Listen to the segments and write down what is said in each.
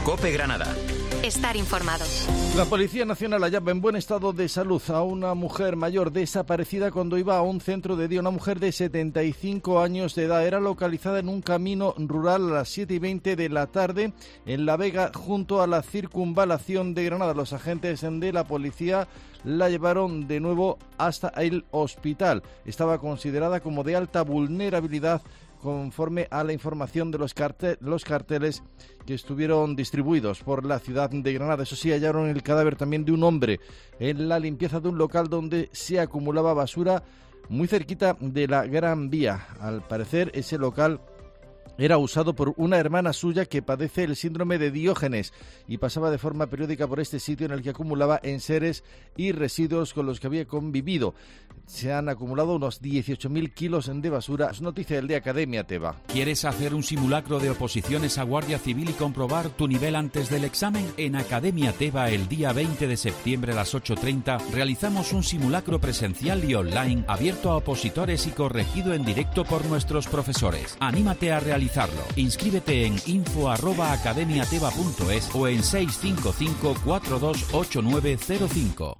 COPE Granada. Estar informado. La Policía Nacional hallaba en buen estado de salud a una mujer mayor desaparecida cuando iba a un centro de día. Una mujer de 75 años de edad. Era localizada en un camino rural a las 7:20 de la tarde en La Vega, junto a la circunvalación de Granada. Los agentes de la policía la llevaron de nuevo hasta el hospital. Estaba considerada como de alta vulnerabilidad conforme a la información de los carteles que estuvieron distribuidos por la ciudad de Granada. Eso sí, hallaron el cadáver también de un hombre en la limpieza de un local donde se acumulaba basura muy cerquita de la Gran Vía. Al parecer, ese local era usado por una hermana suya que padece el síndrome de Diógenes y pasaba de forma periódica por este sitio en el que acumulaba enseres y residuos con los que había convivido. Se han acumulado unos 18.000 kilos de basura. Es noticia del de Academia Teba. ¿Quieres hacer un simulacro de oposiciones a Guardia Civil y comprobar tu nivel antes del examen? En Academia Teba, el día 20 de septiembre a las 8:30, realizamos un simulacro presencial y online abierto a opositores y corregido en directo por nuestros profesores. Anímate a realizarlo. Inscríbete en info@academiateba.es o en 655 428905.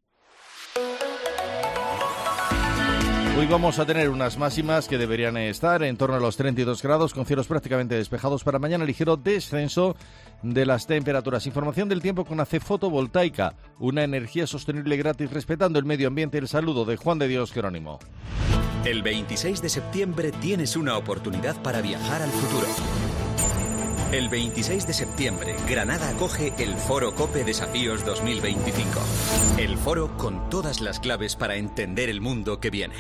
Hoy vamos a tener unas máximas que deberían estar en torno a los 32 grados, con cielos prácticamente despejados. Para mañana, ligero descenso de las temperaturas. Información del tiempo con AC Fotovoltaica, una energía sostenible gratis respetando el medio ambiente. El saludo de Juan de Dios Jerónimo. El 26 de septiembre tienes una oportunidad para viajar al futuro. El 26 de septiembre, Granada acoge el Foro COPE Desafíos 2025. El foro con todas las claves para entender el mundo que viene.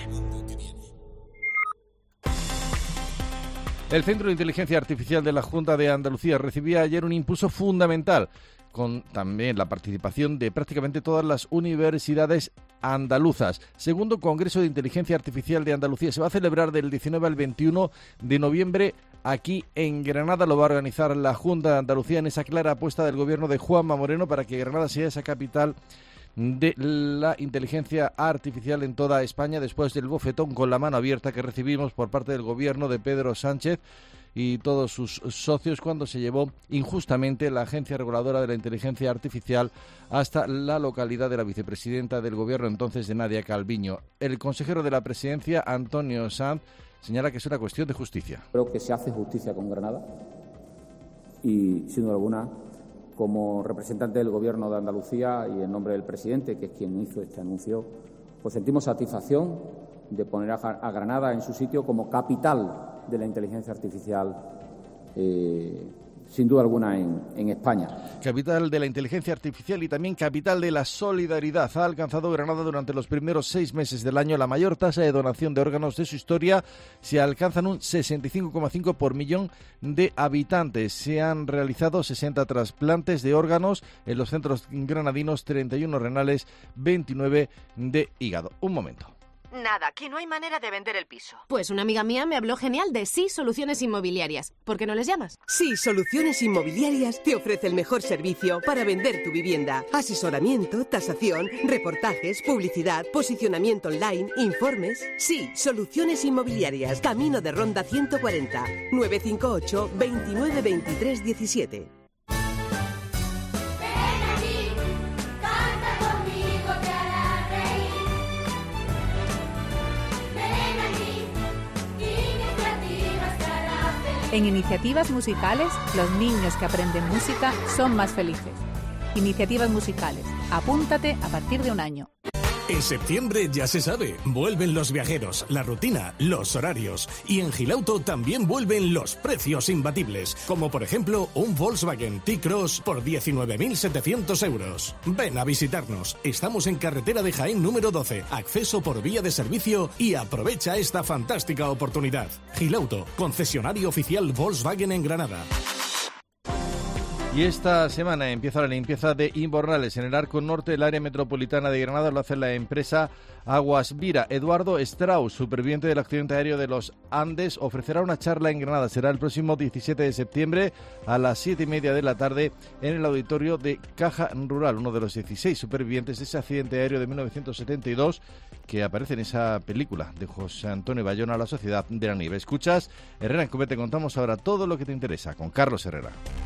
El Centro de Inteligencia Artificial de la Junta de Andalucía recibía ayer un impulso fundamental, con también la participación de prácticamente todas las universidades andaluzas. Segundo Congreso de Inteligencia Artificial de Andalucía se va a celebrar del 19 al 21 de noviembre aquí en Granada. Lo va a organizar la Junta de Andalucía en esa clara apuesta del gobierno de Juanma Moreno para que Granada sea esa capital de la inteligencia artificial en toda España, después del bofetón con la mano abierta que recibimos por parte del gobierno de Pedro Sánchez y todos sus socios cuando se llevó injustamente la Agencia Reguladora de la Inteligencia Artificial hasta la localidad de la vicepresidenta del gobierno entonces, de Nadia Calviño. El consejero de la presidencia, Antonio Sanz, señala que es una cuestión de justicia. Creo que se hace justicia con Granada y, sin duda alguna, como representante del Gobierno de Andalucía y en nombre del presidente, que es quien hizo este anuncio, pues sentimos satisfacción de poner a Granada en su sitio como capital de la inteligencia artificial, sin duda alguna, en España. Capital de la inteligencia artificial y también capital de la solidaridad. Ha alcanzado Granada durante los primeros 6 meses del año la mayor tasa de donación de órganos de su historia. Se alcanzan un 65,5 por millón de habitantes. Se han realizado 60 trasplantes de órganos en los centros granadinos, 31 renales, 29 de hígado. Un momento. Nada, que no hay manera de vender el piso. Pues una amiga mía me habló genial de Sí Soluciones Inmobiliarias. ¿Por qué no les llamas? Sí Soluciones Inmobiliarias te ofrece el mejor servicio para vender tu vivienda. Asesoramiento, tasación, reportajes, publicidad, posicionamiento online, informes. Sí Soluciones Inmobiliarias. Camino de Ronda 140. 958 29 23 17. En Iniciativas Musicales, los niños que aprenden música son más felices. Iniciativas Musicales. Apúntate a partir de 1 año. En septiembre ya se sabe, vuelven los viajeros, la rutina, los horarios. Y en Gilauto también vuelven los precios imbatibles, como por ejemplo un Volkswagen T-Cross por 19.700 euros. Ven a visitarnos, estamos en carretera de Jaén número 12, acceso por vía de servicio y aprovecha esta fantástica oportunidad. Gilauto, concesionario oficial Volkswagen en Granada. Y esta semana empieza la limpieza de invernales en el arco norte del área metropolitana de Granada. Lo hace la empresa Aguas Vira. Eduardo Strauss, superviviente del accidente aéreo de los Andes, ofrecerá una charla en Granada. Será el próximo 17 de septiembre a las 7:30 de la tarde en el auditorio de Caja Rural, uno de los 16 supervivientes de ese accidente aéreo de 1972 que aparece en esa película de José Antonio Bayona, La Sociedad de la Nieve. Escuchas Herrera en COPE, te contamos ahora todo lo que te interesa con Carlos Herrera.